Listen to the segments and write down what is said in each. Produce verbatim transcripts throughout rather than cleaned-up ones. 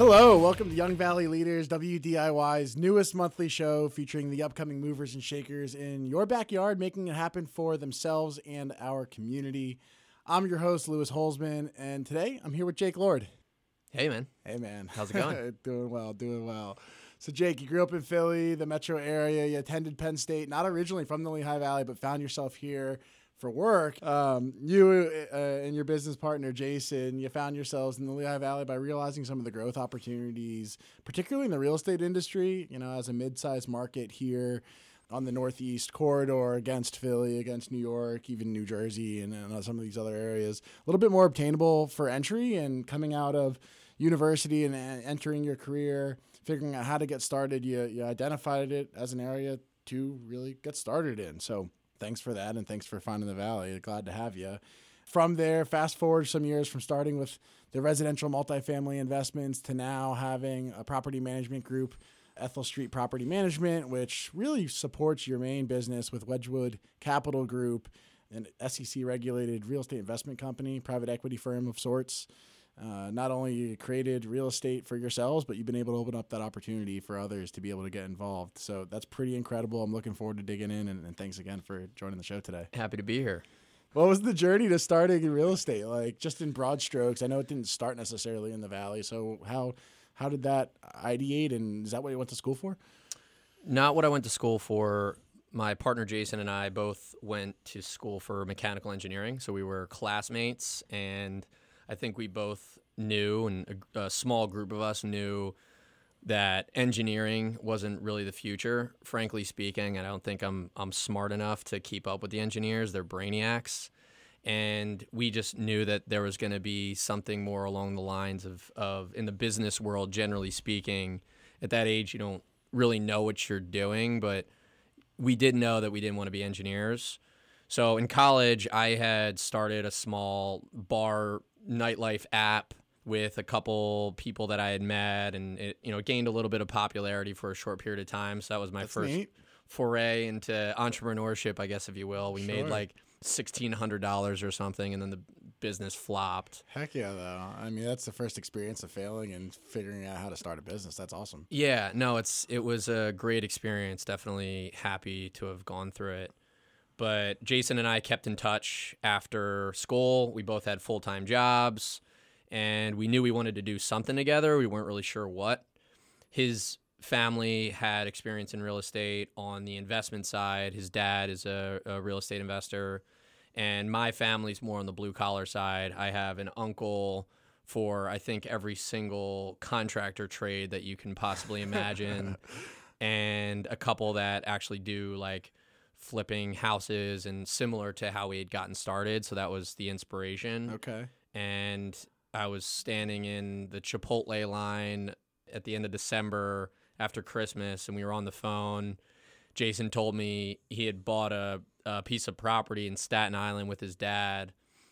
Hello, welcome to Young Valley Leaders, W D I Y's newest monthly show featuring the upcoming movers and shakers in your backyard, making it happen for themselves and our community. I'm your host, Lewis Holzman, and today I'm here with Jake Lord. Hey, man. Hey, man. How's it going? Doing well, doing well. So, Jake, you grew up in Philly, the metro area. You attended Penn State, not originally from the Lehigh Valley, but found yourself here for work. Um, you uh, and your business partner, Jason, you found yourselves in the Lehigh Valley by realizing some of the growth opportunities, particularly in the real estate industry, you know, as a mid-sized market here on the Northeast corridor against Philly, against New York, even New Jersey, and, and some of these other areas. A little bit more obtainable for entry, and coming out of university and entering your career, figuring out how to get started, you, you identified it as an area to really get started in. So thanks for that, and thanks for finding the Valley. Glad to have you. From there, fast forward some years from starting with the residential multifamily investments to now having a property management group, Ethel Street Property Management, which really supports your main business with Wedgwood Capital Group, an S E C-regulated real estate investment company, private equity firm of sorts. Uh, not only you created real estate for yourselves, but you've been able to open up that opportunity for others to be able to get involved. So that's pretty incredible. I'm looking forward to digging in, and, and thanks again for joining the show today. Happy to be here. What was the journey to starting in real estate? Like, just in broad strokes, I know it didn't start necessarily in the Valley. So how how did that ideate, and is that what you went to school for? Not what I went to school for. My partner Jason and I both went to school for mechanical engineering. So we were classmates, and I think we both knew, and a, a small group of us knew, that engineering wasn't really the future. Frankly speaking, I don't think I'm I'm smart enough to keep up with the engineers. They're brainiacs. And we just knew that there was going to be something more along the lines of, of, in the business world, generally speaking, at that age, you don't really know what you're doing, but we did know that we didn't want to be engineers. So in college, I had started a small bar nightlife app with a couple people that I had met, and it, you know, gained a little bit of popularity for a short period of time. So that was my That's first neat. foray into entrepreneurship, I guess, if you will. We Sure. made like sixteen hundred dollars or something, and then the business flopped. Heck yeah, though. I mean, that's the first experience of failing and figuring out how to start a business. That's awesome. Yeah, no, it's it was a great experience. Definitely happy to have gone through it. But Jason and I kept in touch after school. We both had full-time jobs, and we knew we wanted to do something together. We weren't really sure what. His family had experience in real estate on the investment side. His dad is a, a real estate investor, and my family's more on the blue-collar side. I have an uncle for, I think, every single contractor trade that you can possibly imagine, and a couple that actually do, like, flipping houses and similar to how we had gotten started. So that was the inspiration. Okay. And I was standing in the Chipotle line at the end of December after Christmas, and we were on the phone. Jason told me he had bought a, a piece of property in Staten Island with his dad.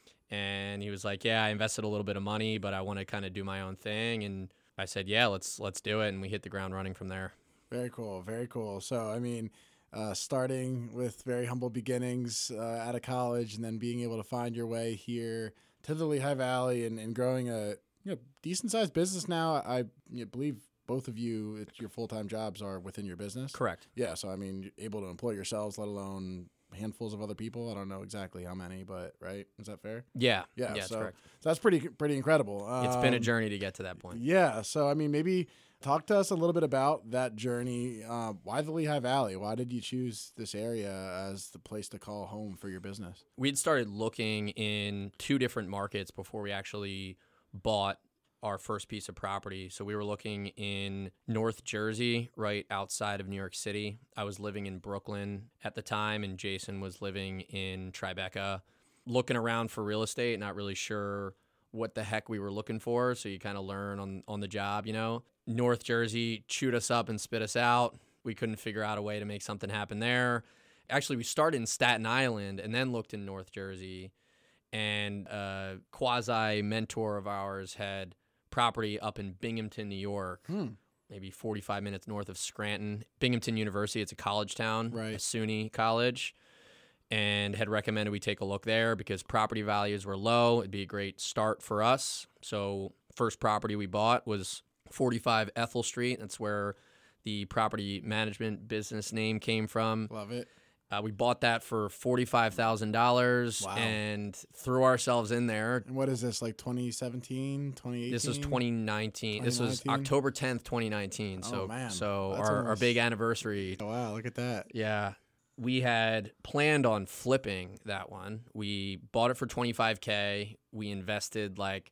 And he was like, yeah, I invested a little bit of money, but I want to kind of do my own thing. And I said, yeah, let's let's do it. And we hit the ground running from there. Very cool. Very cool. So, I mean, Uh, starting with very humble beginnings uh, out of college, and then being able to find your way here to the Lehigh Valley, and, and growing a you know, decent-sized business now. I you know, believe both of you, it's your full-time jobs are within your business. Correct. Yeah, so I mean, you're able to employ yourselves, let alone handfuls of other people. I don't know exactly how many, but right? Is that fair? Yeah. Yeah, yeah that's so, correct. so that's pretty pretty incredible. Um, It's been a journey to get to that point. Yeah, so I mean, maybe talk to us a little bit about that journey. Uh, why the Lehigh Valley? Why did you choose this area as the place to call home for your business? We'd started looking in two different markets before we actually bought our first piece of property. So we were looking in North Jersey, right outside of New York City. I was living in Brooklyn at the time, and Jason was living in Tribeca. Looking around for real estate, not really sure what the heck we were looking for. So you kind of learn on, on the job, you know. North Jersey chewed us up and spit us out. We couldn't figure out a way to make something happen there. Actually, we started in Staten Island and then looked in North Jersey. And a quasi-mentor of ours had property up in Binghamton, New York, Hmm. maybe forty-five minutes north of Scranton. Binghamton University, it's a college town, Right. a SUNY college, and had recommended we take a look there because property values were low. It'd be a great start for us. So first property we bought was forty-five Ethel Street. That's where the property management business name came from. Love it. Uh, we bought that for forty-five thousand dollars Wow. and threw ourselves in there. And what is this, like twenty seventeen, twenty eighteen? This was twenty nineteen. This was October tenth, twenty nineteen. Oh, so, man. so That's our, our almost- big anniversary. Oh, wow, look at that. Yeah. We had planned on flipping that one. We bought it for twenty-five K. We invested like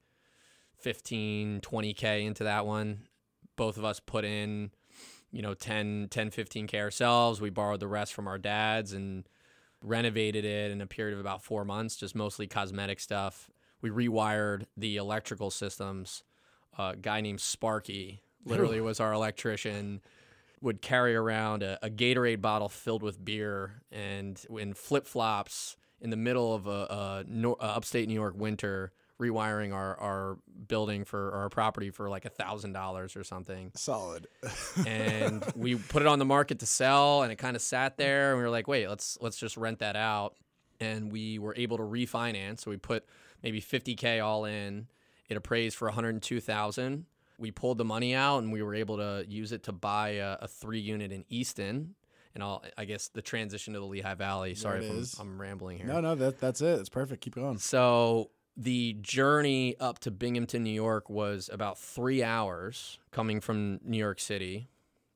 fifteen, twenty K into that one. Both of us put in, you know, ten, fifteen K ourselves. We borrowed the rest from our dads and renovated it in a period of about four months, just mostly cosmetic stuff. We rewired the electrical systems. A guy named Sparky literally was our electrician, would carry around a, a Gatorade bottle filled with beer and in flip-flops in the middle of a, a, nor- a upstate New York winter, rewiring our, our building for our property for like a thousand dollars or something. Solid. And we put it on the market to sell, and it kind of sat there, and we were like, wait, let's let's just rent that out. And we were able to refinance. So we put maybe fifty K all in. It appraised for one hundred two thousand dollars. We pulled the money out, and we were able to use it to buy a, a three unit in Easton. And I'll, I guess the transition to the Lehigh Valley. Sorry There it if is. I'm, I'm rambling here. No, no, that that's it. It's perfect. Keep going. So the journey up to Binghamton, New York was about three hours coming from New York City.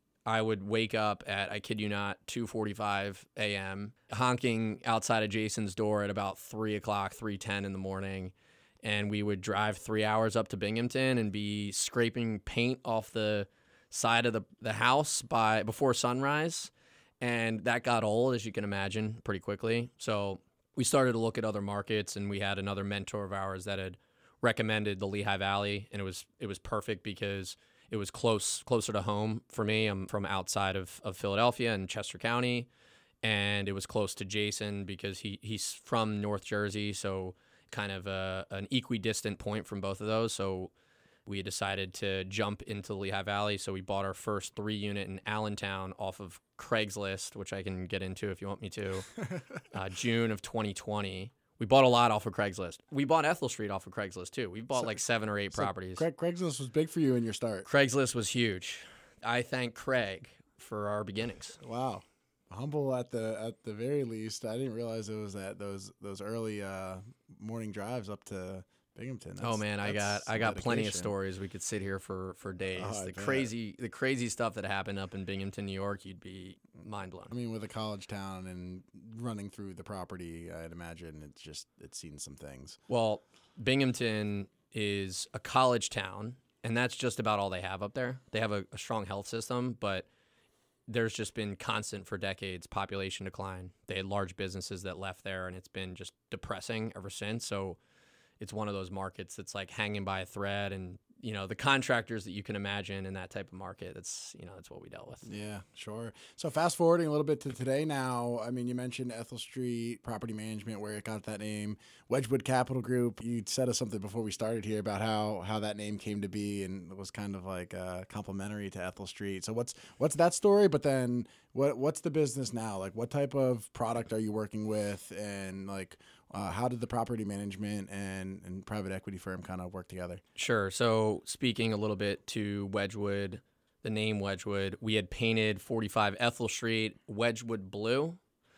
I would wake up at, I kid you not, two forty-five a.m., honking outside of Jason's door at about three o'clock, three ten in the morning. And we would drive three hours up to Binghamton and be scraping paint off the side of the, the house by before sunrise. And that got old, as you can imagine, pretty quickly. So we started to look at other markets, and we had another mentor of ours that had recommended the Lehigh Valley, and it was it was perfect because it was close closer to home for me. I'm from outside of, of Philadelphia in Chester County, and it was close to Jason because he he's from North Jersey, so kind of a, an equidistant point from both of those. So we decided to jump into the Lehigh Valley. So we bought our first three unit in Allentown off of Craigslist, which I can get into if you want me to, uh, June of twenty twenty. We bought a lot off of Craigslist. We bought Ethel Street off of Craigslist too. We bought So- like seven or eight So properties. Craig, Craigslist was big for you in your start. Craigslist was huge. I thank Craig for our beginnings. Wow. Humble at the at the very least. I didn't realize it was that those those early uh, morning drives up to Binghamton. Oh That's- man, I got that's I got plenty of dedication. stories. We could sit here for for days. Oh, I the bet. crazy the crazy stuff that happened up in Binghamton, New York, you'd be mind blown. I mean, with a college town and running through the property, I'd imagine it's just it's seen some things. Well, Binghamton is a college town, and that's just about all they have up there. They have a, a strong health system, but there's just been constant for decades population decline. They had large businesses that left there, and it's been just depressing ever since. So it's one of those markets that's like hanging by a thread, and you know the contractors that you can imagine in that type of market. That's you know that's what we dealt with. Yeah, sure. So fast forwarding a little bit to today now, I mean, you mentioned Ethel Street Property Management, where it got that name. Wedgwood Capital Group, you said us something before we started here about how how that name came to be and was kind of like uh, complimentary to Ethel Street. So what's what's that story? But then what what's the business now? Like what type of product are you working with, and like uh, how did the property management and, and private equity firm kind of work together? Sure. So speaking a little bit to Wedgwood, the name Wedgwood, we had painted forty-five Ethel Street Wedgwood blue.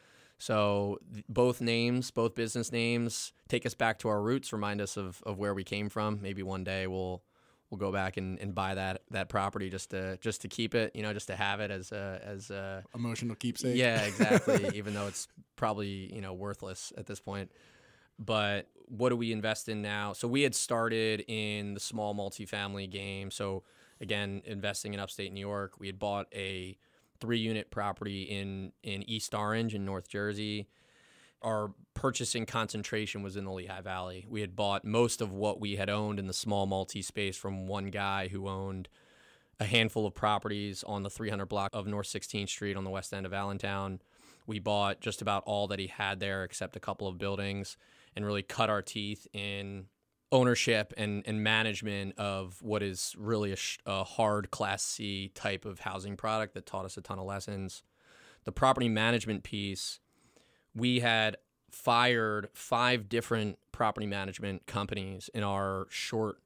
So th- both names, both business names, take us back to our roots, remind us of, of where we came from. Maybe one day we'll we'll go back and, and buy that that property just to just to keep it, you know, just to have it as a as a Emotional keepsake. yeah, exactly. Even though it's probably you know worthless at this point. But what do we invest in now? So we had started in the small multifamily game. So again, investing in upstate New York, we had bought a three-unit property in in East Orange in North Jersey. Our purchasing concentration was in the Lehigh Valley. We had bought most of what we had owned in the small multi space from one guy who owned a handful of properties on the three hundred block of North sixteenth Street on the west end of Allentown. We bought just about all that he had there except a couple of buildings and really cut our teeth in ownership and, and management of what is really a, sh- a hard Class C type of housing product that taught us a ton of lessons. The property management piece, we had fired five different property management companies in our short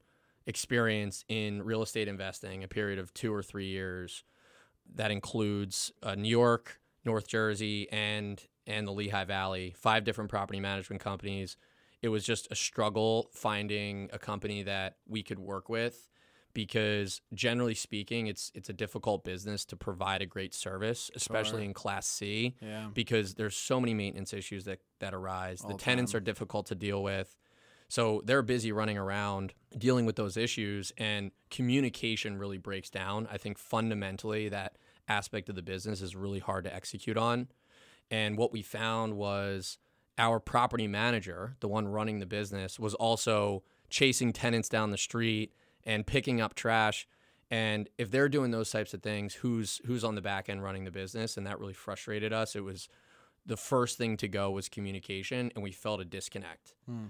experience in real estate investing, a period of two or three years that includes uh, New York, North Jersey, and and the Lehigh Valley, five different property management companies. It was just a struggle finding a company that we could work with, because generally speaking, it's it's a difficult business to provide a great service, especially Sure. in Class C, Yeah. because there's so many maintenance issues that, that arise. All The the tenants time. are difficult to deal with. So they're busy running around dealing with those issues, and communication really breaks down. I think fundamentally that aspect of the business is really hard to execute on. And what we found was our property manager, the one running the business, was also chasing tenants down the street and picking up trash. And if they're doing those types of things, who's who's on the back end running the business? And that really frustrated us. It was the first thing to go was communication, and we felt a disconnect. Hmm.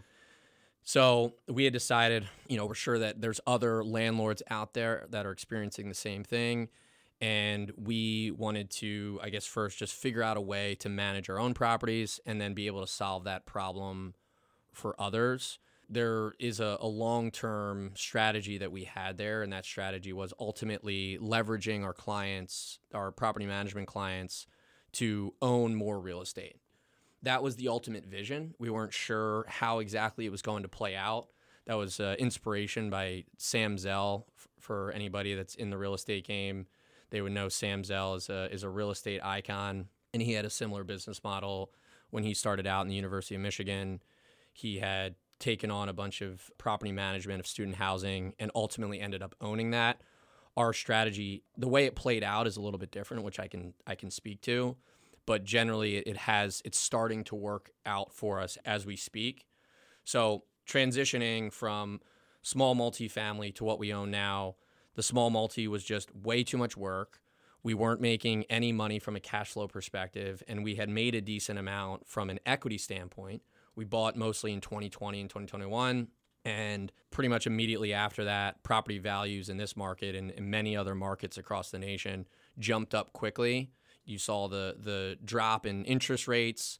So we had decided, you know, we're sure that there's other landlords out there that are experiencing the same thing. And we wanted to, I guess, first just figure out a way to manage our own properties and then be able to solve that problem for others. There is a, a long-term strategy that we had there, and that strategy was ultimately leveraging our clients, our property management clients, to own more real estate. That was the ultimate vision. We weren't sure how exactly it was going to play out. That was uh, inspiration by Sam Zell. F- for anybody that's in the real estate game, they would know Sam Zell is a, is a real estate icon, and he had a similar business model when he started out in the University of Michigan. He had taken on a bunch of property management of student housing and ultimately ended up owning that. Our strategy, the way it played out, is a little bit different, which I can I can speak to. But generally, it has it's starting to work out for us as we speak. So transitioning from small multifamily to what we own now, the small multi was just way too much work. We weren't making any money from a cash flow perspective, and we had made a decent amount from an equity standpoint. We bought mostly in twenty twenty and twenty twenty-one, and pretty much immediately after that, property values in this market and in many other markets across the nation jumped up quickly. You saw the the drop in interest rates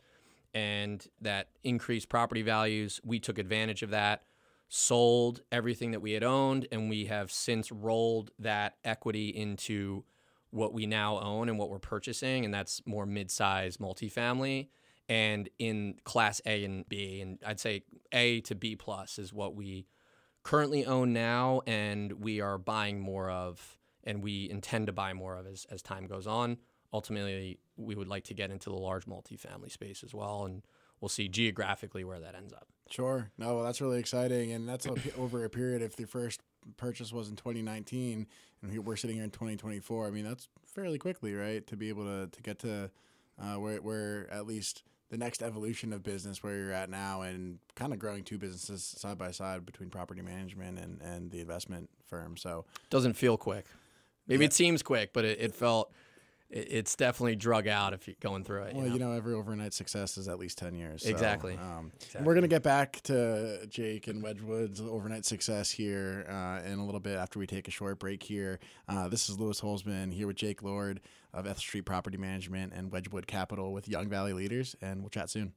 and that increased property values. We took advantage of that, sold everything that we had owned, and we have since rolled that equity into what we now own and what we're purchasing, and that's more mid-size multifamily. And in Class A and B, and I'd say A to B plus is what we currently own now, and we are buying more of, and we intend to buy more of as, as time goes on. Ultimately, we would like to get into the large multifamily space as well, and we'll see geographically where that ends up. Sure. No, well, that's really exciting, and that's a, over a period. If the first purchase was in twenty nineteen, and we're sitting here in twenty twenty-four, I mean, that's fairly quickly, right? To be able to to get to uh, where where at least the next evolution of business where you're at now, and kind of growing two businesses side by side between property management and, and the investment firm. So Doesn't feel quick. Maybe Yeah. it seems quick, but it, it felt it, it's definitely drug out if you're going through it. well, you know? you know, every overnight success is at least ten years. So, Exactly. Um, Exactly. We're going to get back to Jake and Wedgwood's overnight success here uh, in a little bit after we take a short break here. Uh, this is Louis Holzman here with Jake Lord of Ethel Street Property Management and Wedgwood Capital with Young Valley Leaders, and we'll chat soon.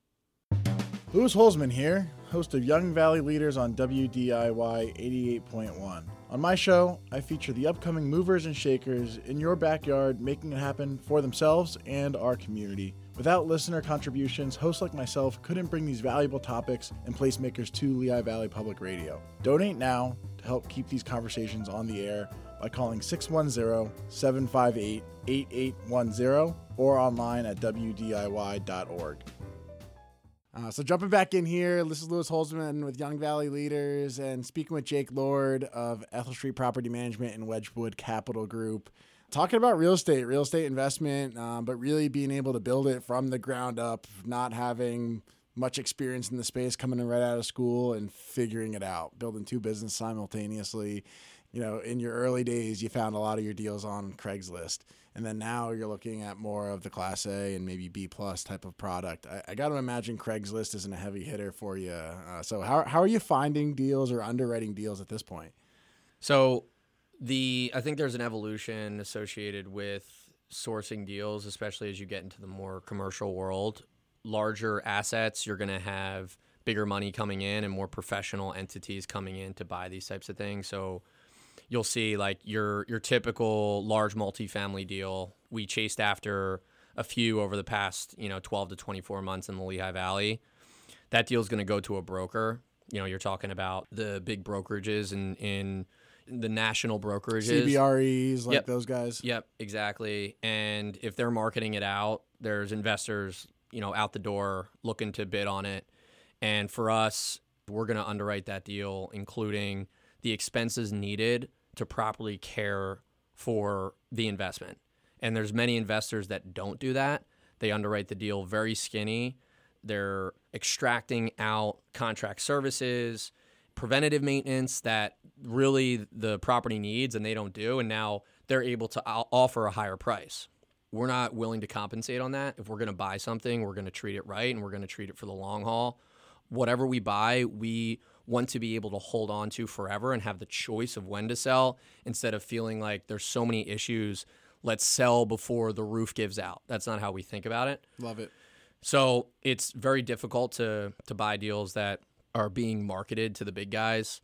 Louis Holzman here, host of Young Valley Leaders on W D I Y eighty-eight point one. On my show, I feature the upcoming movers and shakers in your backyard, making it happen for themselves and our community. Without listener contributions, hosts like myself couldn't bring these valuable topics and placemakers to Lehigh Valley Public Radio. Donate now to help keep these conversations on the air by calling six one zero, seven five eight, eight eight one zero or online at W D I Y dot org. Uh, so jumping back in here, this is Louis Holzman with Young Valley Leaders and speaking with Jake Lord of Ethel Street Property Management and Wedgwood Capital Group. Talking about real estate, real estate investment, um, but really being able to build it from the ground up, not having much experience in the space, coming in right out of school and figuring it out, building two businesses simultaneously. You know, in your early days, you found a lot of your deals on Craigslist. And then now you're looking at more of the Class A and maybe B plus type of product. I, I got to imagine Craigslist isn't a heavy hitter for you. Uh, so how how are you finding deals or underwriting deals at this point? So the I think there's an evolution associated with sourcing deals, especially as you get into the more commercial world. Larger assets, you're going to have bigger money coming in and more professional entities coming in to buy these types of things. So you'll see like your your typical large multifamily deal. We chased after a few over the past, you know, twelve to twenty-four months in the Lehigh Valley. That deal is going to go to a broker. You know, you're talking about the big brokerages and in, in the national brokerages. C B R Es, like Yep. those guys. Yep, exactly. And if they're marketing it out, there's investors, you know, out the door looking to bid on it. And for us, we're going to underwrite that deal, including the expenses needed to properly care for the investment. And there's many investors that don't do that. They underwrite the deal very skinny. They're extracting out contract services, preventative maintenance that really the property needs and they don't do. And now they're able to offer a higher price. We're not willing to compensate on that. If we're going to buy something, we're going to treat it right and we're going to treat it for the long haul. Whatever we buy, we want to be able to hold on to forever and have the choice of when to sell instead of feeling like there's so many issues. Let's sell before the roof gives out. That's not how we think about it. Love it. So it's very difficult to to buy deals that are being marketed to the big guys.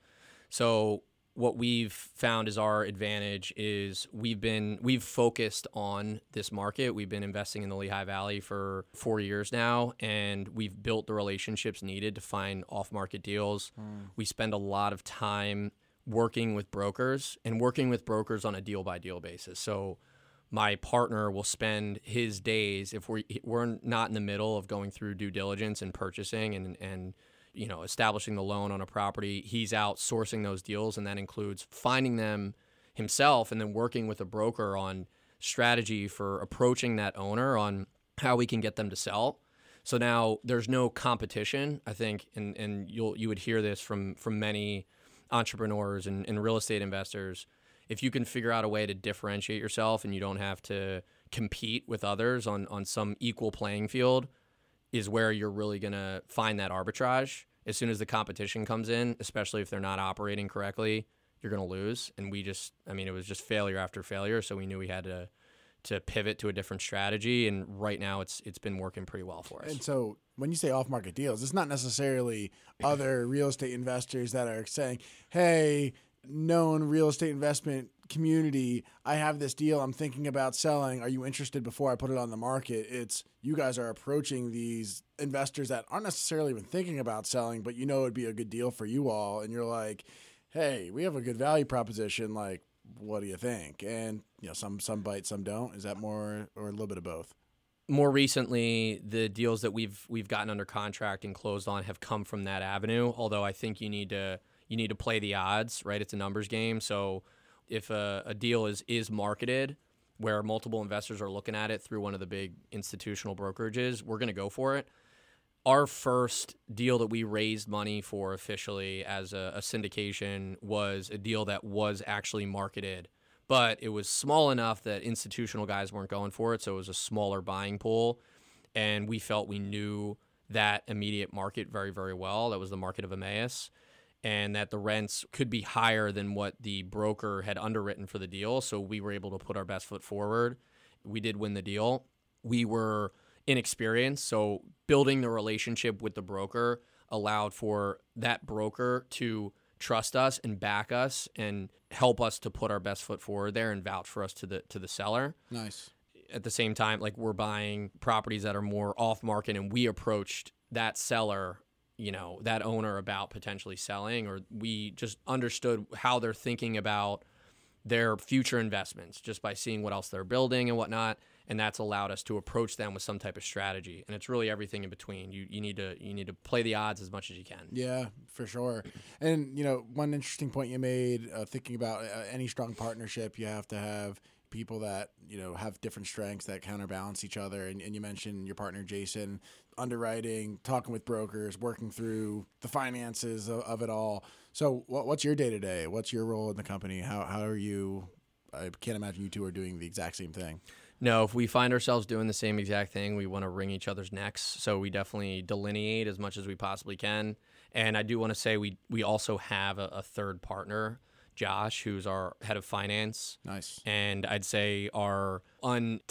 So what we've found is our advantage is we've been we've focused on this market. We've been investing in the Lehigh Valley for four years now, and we've built the relationships needed to find off-market deals. Mm. We spend a lot of time working with brokers and working with brokers on a deal-by-deal basis. So my partner will spend his days, if we're, we're not in the middle of going through due diligence and purchasing and, and you know, establishing the loan on a property, he's out sourcing those deals, and that includes finding them himself and then working with a broker on strategy for approaching that owner on how we can get them to sell. So now there's no competition, I think, and, and you'll you would hear this from, from many entrepreneurs and, and real estate investors. If you can figure out a way to differentiate yourself and you don't have to compete with others on, on some equal playing field, is where you're really going to find that arbitrage. As soon as the competition comes in, especially if they're not operating correctly, you're going to lose. And we just, I mean, it was just failure after failure. So we knew we had to to pivot to a different strategy. And right now it's it's been working pretty well for us. And so when you say off-market deals, it's not necessarily other real estate investors that are saying, hey, known real estate investment community, I have this deal I'm thinking about selling. Are you interested before I put it on the market? It's you guys are approaching these investors that aren't necessarily even thinking about selling, but you know it'd be a good deal for you all. And you're like, hey, we have a good value proposition. Like, what do you think? And you know, some some bite, some don't. Is that more or a little bit of both? More recently, the deals that we've we've gotten under contract and closed on have come from that avenue. Although I think you need to you need to play the odds, right? It's a numbers game. So if a, a deal is is marketed where multiple investors are looking at it through one of the big institutional brokerages, we're going to go for it. Our first deal that we raised money for officially as a, a syndication was a deal that was actually marketed, but it was small enough that institutional guys weren't going for it, so it was a smaller buying pool, and we felt we knew that immediate market very, very well. That was the market of Emmaus, and that the rents could be higher than what the broker had underwritten for the deal, so we were able to put our best foot forward. We did win the deal. We were inexperienced, so building the relationship with the broker allowed for that broker to trust us and back us and help us to put our best foot forward there and vouch for us to the to the seller. Nice. At the same time, like, we're buying properties that are more off market, and we approached that seller, you know, that owner about potentially selling, or we just understood how they're thinking about their future investments just by seeing what else they're building and whatnot. And that's allowed us to approach them with some type of strategy. And it's really everything in between. You you need to you need to play the odds as much as you can. Yeah, for sure. And, you know, one interesting point you made, uh, thinking about uh, any strong partnership, you have to have people that, you know, have different strengths that counterbalance each other. And, and you mentioned your partner, Jason, underwriting, talking with brokers, working through the finances of, of it all. So what, what's your day-to-day? What's your role in the company? How how are you? I can't imagine you two are doing the exact same thing. No, if we find ourselves doing the same exact thing, we want to wring each other's necks. So we definitely delineate as much as we possibly can. And I do want to say we we also have a, a third partner, Josh, who's our head of finance. Nice. And I'd say our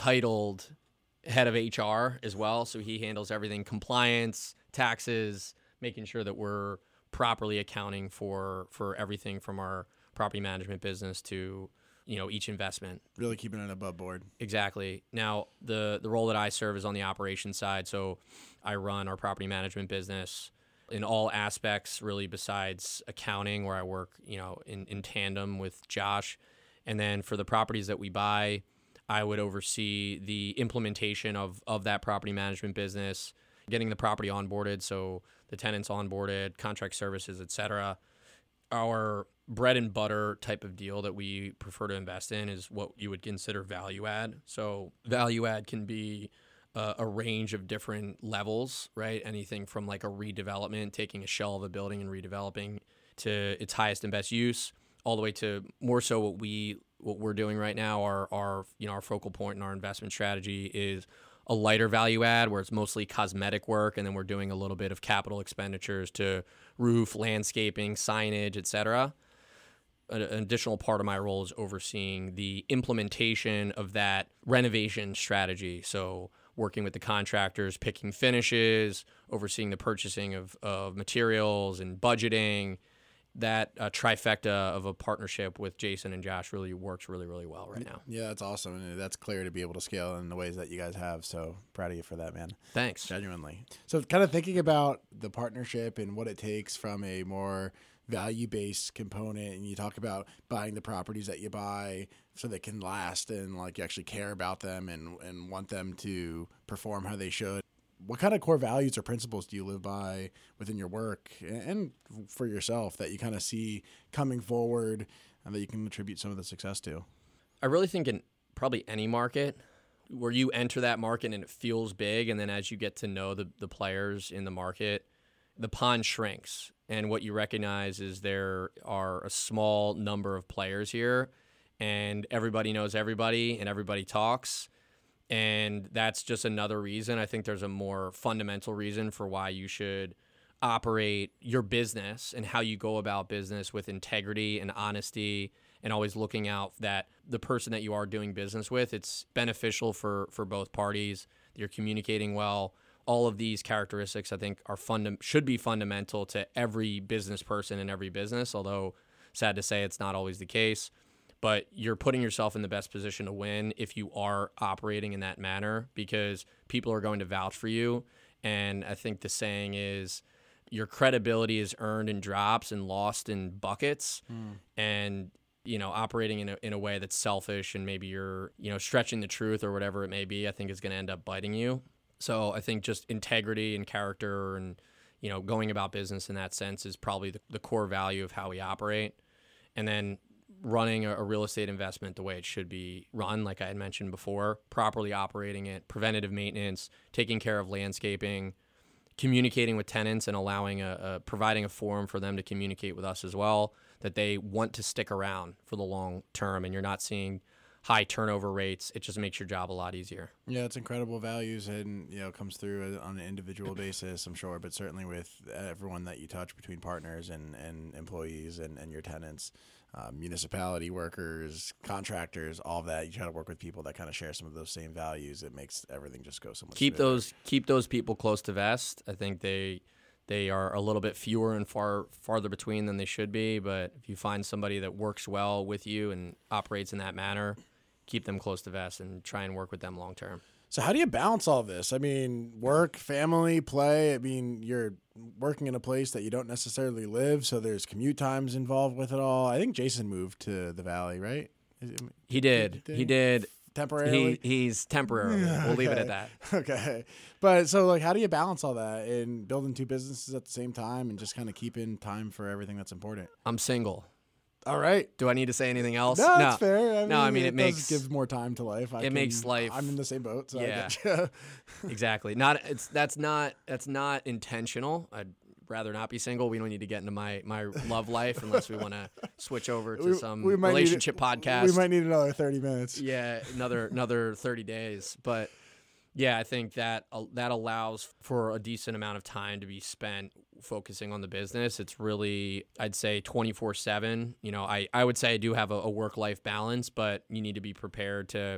untitled head of H R as well. So he handles everything: compliance, taxes, making sure that we're properly accounting for for everything from our property management business to, you know, each investment. Really keeping it above board. Exactly. Now, the the role that I serve is on the operations side, so I run our property management business in all aspects, really, besides accounting, where I work, you know, in, in tandem with Josh. And then for the properties that we buy, I would oversee the implementation of, of that property management business, getting the property onboarded, so the tenants onboarded, contract services, et cetera. Our bread and butter type of deal that we prefer to invest in is what you would consider value add. So value add can be uh, a range of different levels, right? Anything from like a redevelopment, taking a shell of a building and redeveloping to its highest and best use, all the way to more so what we what we're doing right now. Our our you know our focal point in our investment strategy is a lighter value add, where it's mostly cosmetic work, and then we're doing a little bit of capital expenditures to roof, landscaping, signage, et cetera. An additional part of my role is overseeing the implementation of that renovation strategy. So working with the contractors, picking finishes, overseeing the purchasing of, of materials and budgeting. That uh, trifecta of a partnership with Jason and Josh really works really, really well right now. Yeah, that's awesome. And that's clear to be able to scale in the ways that you guys have. So proud of you for that, man. Thanks. Genuinely. So kind of thinking about the partnership and what it takes from a more value-based component, and you talk about buying the properties that you buy so they can last and like you actually care about them and, and want them to perform how they should. What kind of core values or principles do you live by within your work and for yourself that you kind of see coming forward and that you can attribute some of the success to? I really think in probably any market where you enter that market and it feels big, and then as you get to know the, the players in the market, the pond shrinks. And what you recognize is there are a small number of players here, and everybody knows everybody and everybody talks. And that's just another reason. I think there's a more fundamental reason for why you should operate your business and how you go about business with integrity and honesty, and always looking out that the person that you are doing business with, it's beneficial for, for both parties. You're communicating well. All of these characteristics, I think, are funda- should be fundamental to every business person in every business, although sad to say it's not always the case. But you're putting yourself in the best position to win if you are operating in that manner, because people are going to vouch for you. And I think the saying is your credibility is earned in drops and lost in buckets. Mm. And, you know, operating in a, in a way that's selfish and maybe you're, you know, stretching the truth or whatever it may be, I think is going to end up biting you. So I think just integrity and character and, you know, going about business in that sense is probably the, the core value of how we operate. And then running a, a real estate investment the way it should be run, like I had mentioned before, properly operating it, preventative maintenance, taking care of landscaping, communicating with tenants and allowing a, a providing a forum for them to communicate with us as well, that they want to stick around for the long term, and you're not seeing high turnover rates. It just makes your job a lot easier. Yeah, it's incredible values, and you know, comes through on an individual basis, I'm sure, but certainly with everyone that you touch between partners and, and employees and, and your tenants. Um, municipality workers, contractors, all of that. You try to work with people that kind of share some of those same values. It makes everything just go so much. Keep smoother. those keep those people close to vest. I think they they are a little bit fewer and far farther between than they should be. But if you find somebody that works well with you and operates in that manner, keep them close to vest and try and work with them long term. So how do you balance all this? I mean, work, family, play. I mean, you're working in a place that you don't necessarily live, so there's commute times involved with it all. I think Jason moved to the Valley, right? He did. He did. Temporarily? He, he's temporarily. Yeah, we'll okay. leave it at that. Okay. But so, like, how do you balance all that and building two businesses at the same time and just kind of keeping time for everything that's important? I'm single. All right. Do I need to say anything else? No, no. that's fair. I mean, no, I mean, it, it makes gives more time to life. I it can, makes life. I'm in the same boat, so yeah, I get you. Exactly. Not it's that's not that's not intentional. I'd rather not be single. We don't need to get into my my love life unless we want to switch over to we, some we relationship need, podcast. We might need another thirty minutes. Yeah, another another thirty days, but. Yeah, I think that uh, that allows for a decent amount of time to be spent focusing on the business. It's really, I'd say, twenty-four seven. You know, I, I would say I do have a, a work-life balance, but you need to be prepared to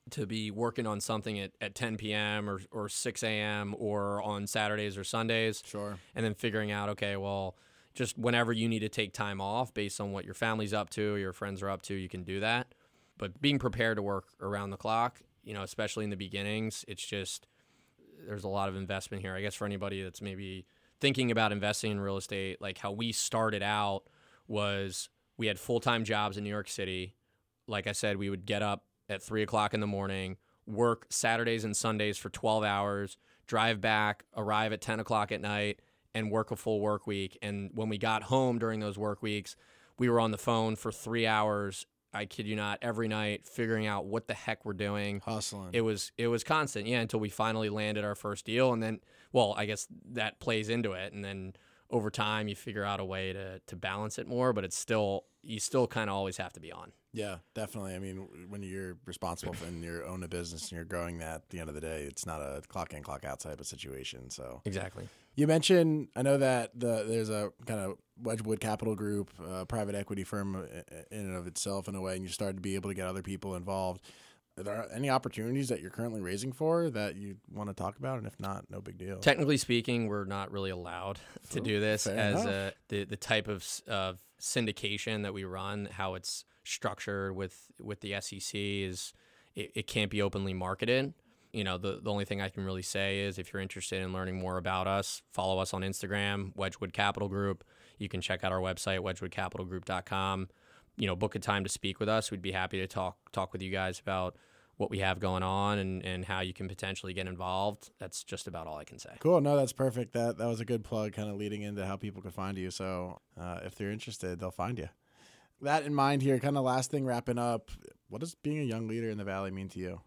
to be working on something at, at ten p.m. or, or six a.m. or on Saturdays or Sundays. Sure. And then figuring out, okay, well, just whenever you need to take time off based on what your family's up to, your friends are up to, you can do that. But being prepared to work around the clock, you know, especially in the beginnings, it's just, there's a lot of investment here. I guess for anybody that's maybe thinking about investing in real estate, like how we started out was we had full-time jobs in New York City. Like I said, we would get up at three o'clock in the morning, work Saturdays and Sundays for twelve hours, drive back, arrive at ten o'clock at night, and work a full work week. And when we got home during those work weeks, we were on the phone for three hours, I kid you not, every night, figuring out what the heck we're doing. Hustling. It was it was constant, yeah, until we finally landed our first deal. And then, well, I guess that plays into it. And then over time, you figure out a way to to balance it more, but it's still, you still kind of always have to be on. Yeah, definitely. I mean, when you're responsible for and you own a business and you're growing that, at the end of the day, it's not a clock in, clock out type of situation. So Exactly. You mentioned, I know that the there's a kind of Wedgwood Capital Group, a private equity firm in and of itself in a way, and you started to be able to get other people involved. Are there any opportunities that you're currently raising for that you want to talk about? And if not, no big deal. Technically speaking, we're not really allowed to do this Fair as enough. a, the the type of of syndication that we run, how it's structured with with the S E C is it, it can't be openly marketed. You know, the, the only thing I can really say is if you're interested in learning more about us, follow us on Instagram, Wedgwood Capital Group. You can check out our website, wedgwood capital group dot com. You know, book a time to speak with us. We'd be happy to talk talk with you guys about what we have going on and, and how you can potentially get involved. That's just about all I can say. Cool. No, that's perfect. That that was a good plug, kind of leading into how people could find you. So uh, if they're interested, they'll find you. That in mind here, kind of last thing wrapping up, what does being a young leader in the Valley mean to you?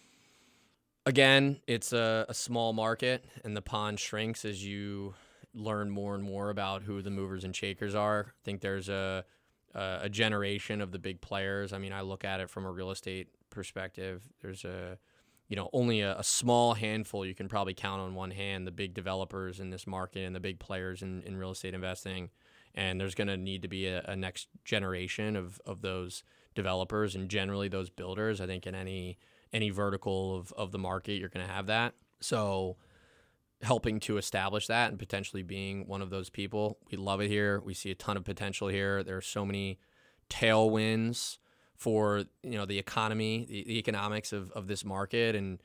Again, it's a, a small market, and the pond shrinks as you learn more and more about who the movers and shakers are. I think there's a, a, a generation of the big players. I mean, I look at it from a real estate perspective. There's a, you know, only a, a small handful, you can probably count on one hand, the big developers in this market and the big players in, in real estate investing. And there's going to need to be a, a next generation of, of those developers and generally those builders. I think in any any vertical of, of the market, you're going to have that. So helping to establish that and potentially being one of those people. We love it here. We see a ton of potential here. There are so many tailwinds for, you know, the economy, the, the economics of, of this market, and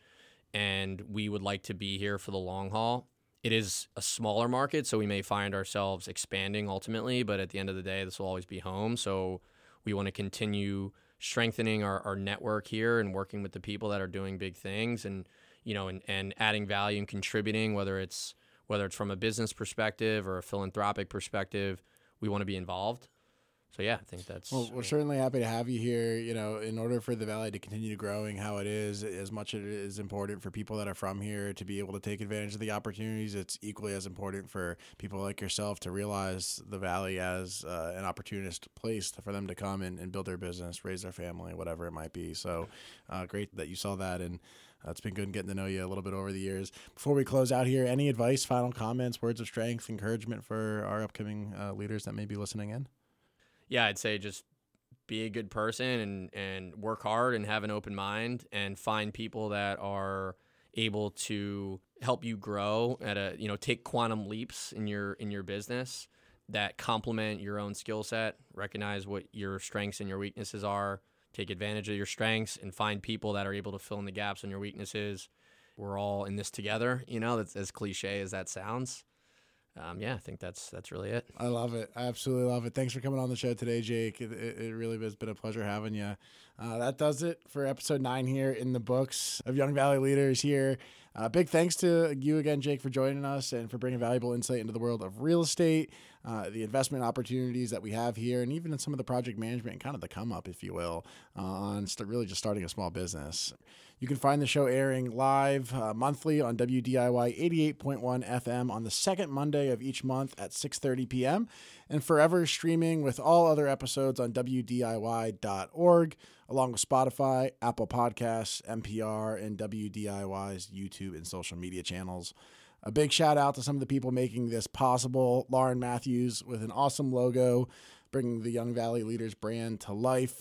and we would like to be here for the long haul. It is a smaller market, so we may find ourselves expanding ultimately, but at the end of the day, this will always be home. So we want to continue strengthening our, our network here and working with the people that are doing big things and, you know, and, and adding value and contributing, whether it's whether it's from a business perspective or a philanthropic perspective, we want to be involved. So yeah, I think that's. Well, we're certainly happy to have you here. You know, in order for the Valley to continue growing how it is, as much as it is important for people that are from here to be able to take advantage of the opportunities, it's equally as important for people like yourself to realize the Valley as uh, an opportunist place for them to come and, and build their business, raise their family, whatever it might be. So uh, great that you saw that, and uh, it's been good getting to know you a little bit over the years. Before we close out here, any advice, final comments, words of strength, encouragement for our upcoming uh, leaders that may be listening in? Yeah, I'd say just be a good person and, and work hard and have an open mind and find people that are able to help you grow at a, you know, take quantum leaps in your in your business that complement your own skill set, recognize what your strengths and your weaknesses are, take advantage of your strengths and find people that are able to fill in the gaps on your weaknesses. We're all in this together, you know, that's as cliche as that sounds. Um, yeah, I think that's that's really it. I love it. I absolutely love it. Thanks for coming on the show today, Jake. It, it, it really has been a pleasure having you. Uh, that does it for episode nine here in the books of Young Valley Leaders here. Uh, big thanks to you again, Jake, for joining us and for bringing valuable insight into the world of real estate, uh, the investment opportunities that we have here, and even in some of the project management and kind of the come up, if you will, uh, on st- really just starting a small business. You can find the show airing live uh, monthly on W D I Y eighty-eight point one F M on the second Monday of each month at six thirty p.m. and forever streaming with all other episodes on W D I Y dot org, along with Spotify, Apple Podcasts, N P R, and W D I Y's YouTube and social media channels. A big shout out to some of the people making this possible. Lauren Matthews with an awesome logo, bringing the Young Valley Leaders brand to life.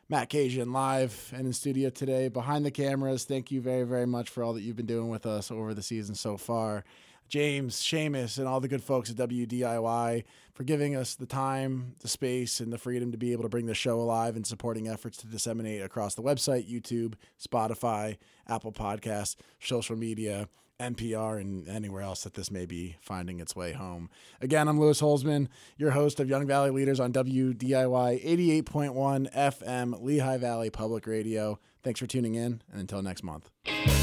Matt Cajun live and in studio today. Behind the cameras, thank you very, very much for all that you've been doing with us over the season so far. James, Seamus, and all the good folks at W D I Y for giving us the time, the space, and the freedom to be able to bring the show alive and supporting efforts to disseminate across the website, YouTube, Spotify, Apple Podcasts, social media, N P R, and anywhere else that this may be finding its way home. Again, I'm Lewis Holzman, your host of Young Valley Leaders on W D I Y eighty-eight point one F M, Lehigh Valley Public Radio. Thanks for tuning in, and until next month.